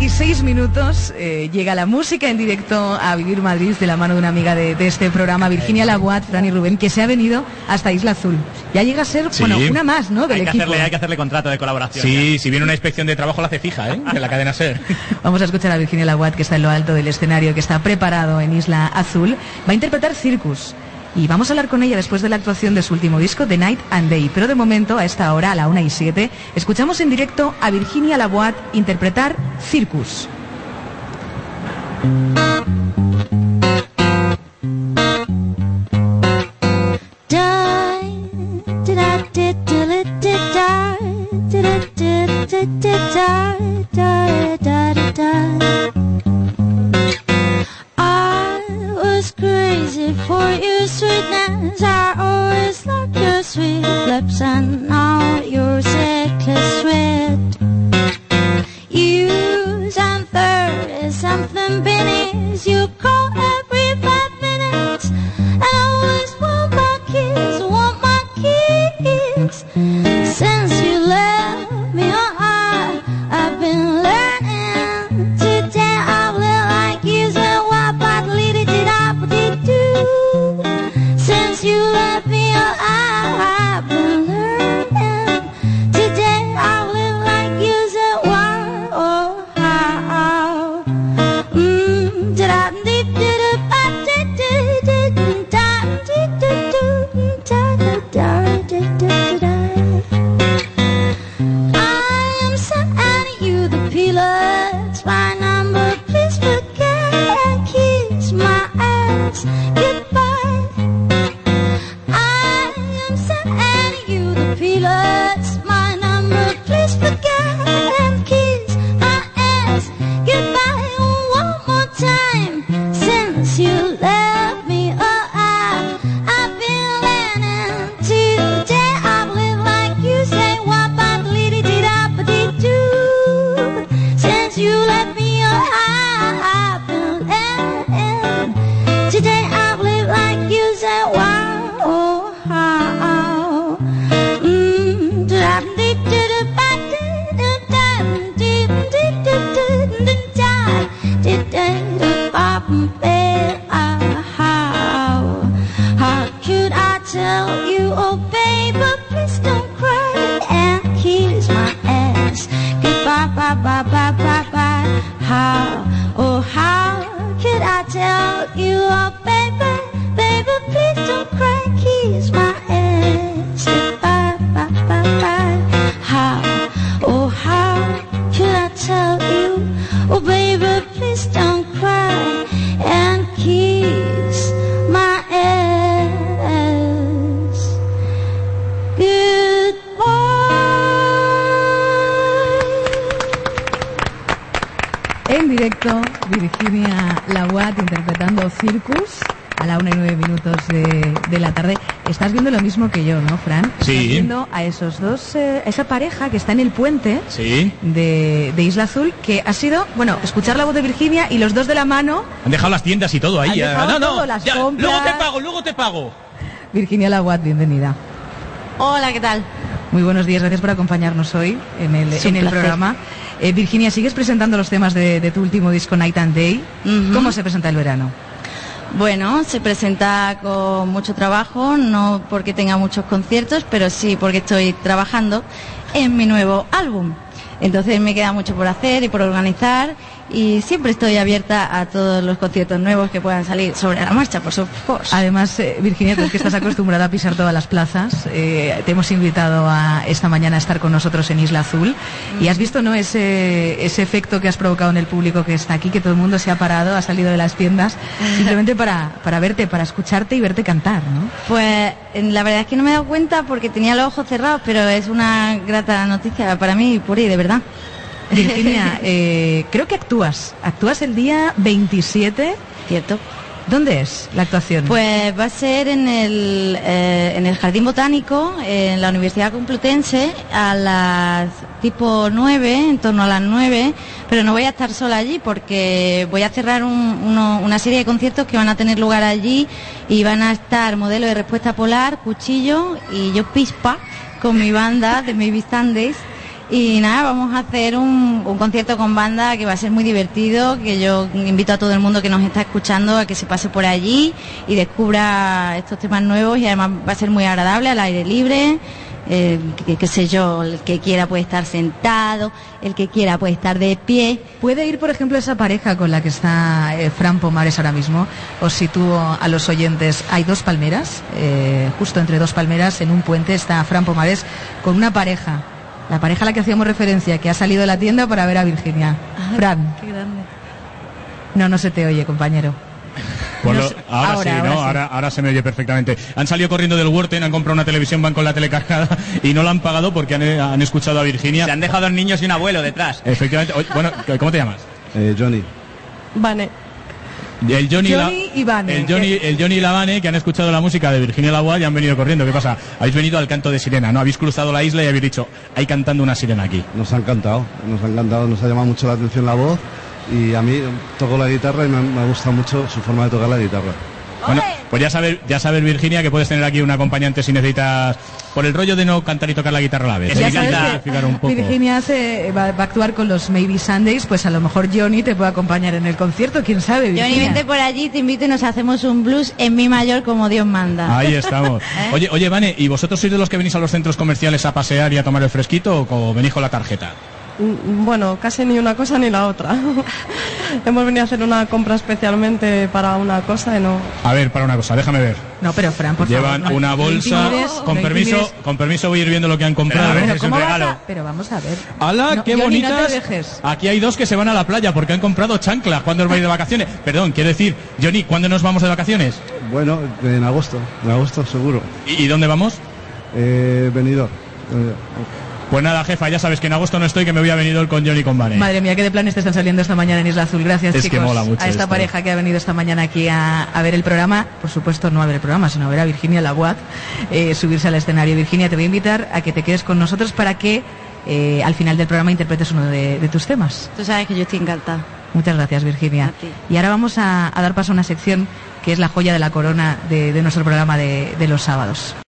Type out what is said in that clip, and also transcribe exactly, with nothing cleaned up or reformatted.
veintiséis minutos eh, llega la música en directo a Vivir Madrid de la mano de una amiga de, de este programa, Virginia Laboat, Fran y Rubén, que se ha venido hasta Isla Azul. Ya llega a ser, sí, bueno, una más, ¿no? Del hay, que equipo. hacerle, hay que hacerle contrato de colaboración. Sí, ya. Si viene una inspección de trabajo la hace fija, ¿eh? De la cadena SER. Vamos a escuchar a Virginia Laboat, que está en lo alto del escenario, que está preparado en Isla Azul. Va a interpretar Circus. Y vamos a hablar con ella después de la actuación de su último disco, The Night and Day. Pero de momento, a esta hora, a la una y siete, escuchamos en directo a Virginia Laboat interpretar Circus. For your sweetness, I always like your sweet lips, and now your reckless sweat. Use and thirty something pennies you call every five minutes. I always want my kiss, want my kiss. Since you left me, I, I've been learning today. I've lived like you said, why but lead it up, did do. Since you left me, I've been learning today. I've lived like you said, why, oh, how. Mm, did I, did, did I, did, did, did, did, did, did, did, did, did, I am sending you the pilots, my number, please forget and kiss my ass goodbye. I am sending you the pilots, my number, please forget and kiss my ass goodbye. One more time, since you left me, oh, I, I've been learning today. I've lived like you say, what about the little did I but did do? Since you left me, oh, I, I've been learning today. I've lived like you say, wow, oh, how. Mm, did I did did it back did it did did did did did die did it pop how how could I tell you, oh baby, please don't cry and kiss my ass goodbye, bye bye bye bye bye. How, oh how could I tell you, oh baby, baby, please don't cry, kiss my ass goodbye, bye bye bye. How, oh how could I tell you, oh baby, please don't cry and kiss my ass goodbye. En directo, Virginia Laboat interpretando Circus a la una y nueve minutos de, de la tarde. Estás viendo lo mismo que yo, ¿no, Fran? Sí. Estás viendo a esos dos, eh, esa pareja que está en el puente, sí, de, de Isla Azul, que ha sido, bueno, escuchar la voz de Virginia y los dos de la mano. Han dejado las tiendas y todo ahí. Han dejado no, no, todo, las ya, compras. luego te pago, luego te pago. Virginia Laboat, bienvenida. Hola, ¿qué tal? Muy buenos días, gracias por acompañarnos hoy en el, Es en un el placer. programa. Eh, Virginia, sigues presentando los temas de, de tu último disco, Night and Day. Ujú. ¿Cómo se presenta el verano? Bueno, se presenta con mucho trabajo, no porque tenga muchos conciertos, pero sí porque estoy trabajando en mi nuevo álbum. Entonces me queda mucho por hacer y por organizar, y siempre estoy abierta a todos los conciertos nuevos que puedan salir sobre la marcha, por supuesto. Además, eh, Virginia, tú que estás acostumbrada a pisar todas las plazas, eh, te hemos invitado a esta mañana a estar con nosotros en Isla Azul, y has visto, ¿no?, ese, ese efecto que has provocado en el público que está aquí, que todo el mundo se ha parado, ha salido de las tiendas, simplemente para, para verte, para escucharte y verte cantar, ¿no? Pues la verdad es que no me he dado cuenta porque tenía los ojos cerrados, pero es una grata noticia para mí, Puri, de verdad. Virginia, eh, creo que actúas, actúas el día veintisiete. ¿Cierto? ¿Dónde es la actuación? Pues va a ser en el, eh, en el Jardín Botánico, en la Universidad Complutense, a las tipo nueve, en torno a las nueve, pero no voy a estar sola allí porque voy a cerrar un, uno, una serie de conciertos que van a tener lugar allí, y van a estar Modelo de Respuesta Polar, Cuchillo y yo Pispa, con mi banda de Maybe Sundays. Y nada, vamos a hacer un, un concierto con banda que va a ser muy divertido, que yo invito a todo el mundo que nos está escuchando a que se pase por allí y descubra estos temas nuevos, y además va a ser muy agradable, al aire libre. Eh, qué, qué sé yo, el que quiera puede estar sentado, el que quiera puede estar de pie. ¿Puede ir, por ejemplo, esa pareja con la que está eh, Fran Pomares ahora mismo? Os sitúo a los oyentes. Hay dos palmeras, eh, justo entre dos palmeras, en un puente está Fran Pomares con una pareja, la pareja a la que hacíamos referencia, que ha salido de la tienda para ver a Virginia. Ay, Fran. qué grande. No, no se te oye, compañero. Pues No lo- sé- ahora, ahora, sí, ahora ¿no? sí. Ahora, ahora se me oye perfectamente. Han salido corriendo del Worten, han comprado una televisión, van con la tele cargada y no la han pagado porque han, han escuchado a Virginia. Se han dejado dos niños y un abuelo detrás. Efectivamente. Oye, bueno, ¿cómo te llamas? Eh, Johnny. Vane. El Johnny, Johnny la- y Vane. El Johnny, el Johnny y la Vane, que han escuchado la música de Virginia Laboa y han venido corriendo. ¿Qué pasa? Habéis venido al canto de sirena, ¿no? Habéis cruzado la isla y habéis dicho, hay cantando una sirena aquí. Nos ha encantado, nos ha encantado, nos ha llamado mucho la atención la voz, y a mí toco la guitarra y me, me gusta mucho su forma de tocar la guitarra. Bueno, pues ya sabes, ya sabes, Virginia, que puedes tener aquí un acompañante si necesitas, por el rollo de no cantar y tocar la guitarra a la vez. Ya Hay que sabes que clarificar un poco. Virginia se, va, va a actuar con los Maybe Sundays, pues a lo mejor Johnny te puede acompañar en el concierto, quién sabe, Virginia. Johnny, vente por allí, te invito y nos hacemos un blues en mi mayor como Dios manda. Ahí estamos. ¿Eh? Oye, oye, Vane, ¿y vosotros sois de los que venís a los centros comerciales a pasear y a tomar el fresquito o co- venís con la tarjeta? Mm, Bueno, casi ni una cosa ni la otra. Hemos venido a hacer una compra especialmente para una cosa y no... A ver, para una cosa, déjame ver. No, pero Fran, por Llevan favor. no- una no bolsa. intimides, Con no permiso, intimides. con permiso voy a ir viendo lo que han comprado. Pero, Pero, es un ¿cómo vas regalo. a- pero vamos a ver. ¡Hala, No, qué Johnny, bonitas! no te dejes. Aquí hay dos que se van a la playa porque han comprado chanclas. ¿Cuándo os vais de vacaciones? Perdón, quiero decir, Johnny, ¿cuándo nos vamos de vacaciones? Bueno, en agosto, en agosto seguro. ¿Y, y dónde vamos? Eh, venidor. Eh, Pues nada, jefa, ya sabes que en agosto no estoy, que me voy a venir con Johnny y con Vane. Madre mía, qué de planes te están saliendo esta mañana en Isla Azul. Gracias, Es que chicos, mola mucho a esta esto. pareja que ha venido esta mañana aquí a, a ver el programa. Por supuesto, no a ver el programa, sino a ver a Virginia Laguat eh, subirse al escenario. Virginia, te voy a invitar a que te quedes con nosotros para que eh, al final del programa interpretes uno de, de tus temas. Tú sabes que yo estoy encantada. Muchas gracias, Virginia. A ti. Y ahora vamos a, a dar paso a una sección que es la joya de la corona de, de nuestro programa de, de los sábados.